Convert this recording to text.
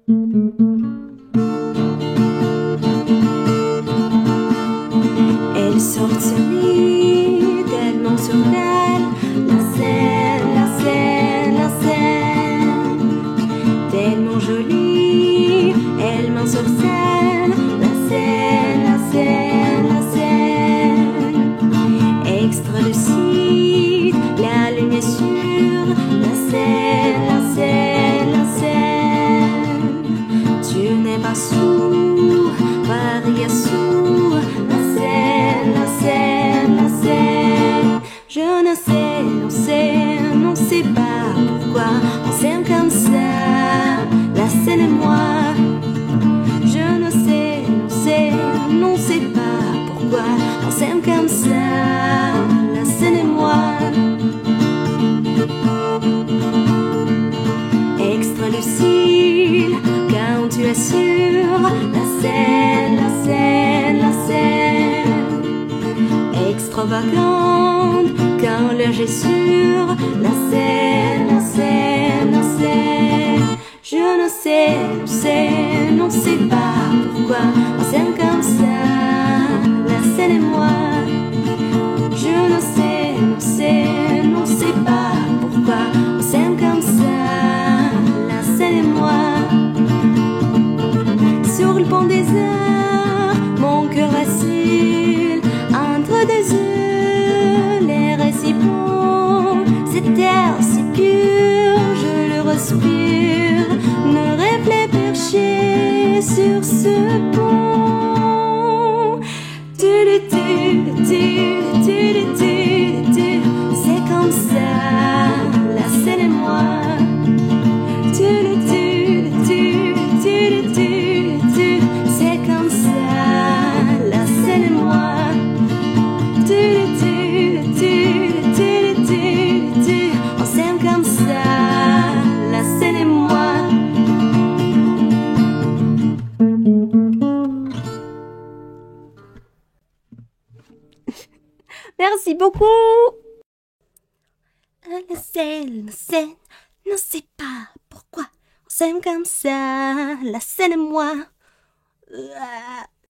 Elle sort de ce lit, tellement sur elle, la scène, la scène, la scène, tellement jolie, elle m'ensorcelle, la scène, la scène, la scène, extra lucide, la lune est sûre, la scène, la scène, la scène, tu n'es pas sourd, Maria sourd, la scène, la scène, la scène, je ne sais, non sais, non sais pas pourquoi on s'aime comme ça, la scène et moi. Je ne sais, non sais, non sais pas pourquoi on s'aime comme ça, la scène et moi. Extra lucide quand tu es sur la scène, la scène, la scène, extravagante quand le jet sur la scène, la scène, la scène. Je ne sais, non sais, non sais pas pourquoi on s'aime comme ça, la scène et moi. Je ne sais, non sais, non sais pas pourquoi on s'aime comme ça, la scène et moi. Sur le pont des heures, mon cœur vacille entre deux yeux, l'air est si bon, cet air si pur, je le respire, ne rêve les perchés sur ce pont. C'est comme ça, la scène et moi. C'est comme ça, la scène et moi. On s'aime comme ça, la scène et moi. Merci beaucoup. La scène, ne sais pas pourquoi on s'aime comme ça, la scène et moi.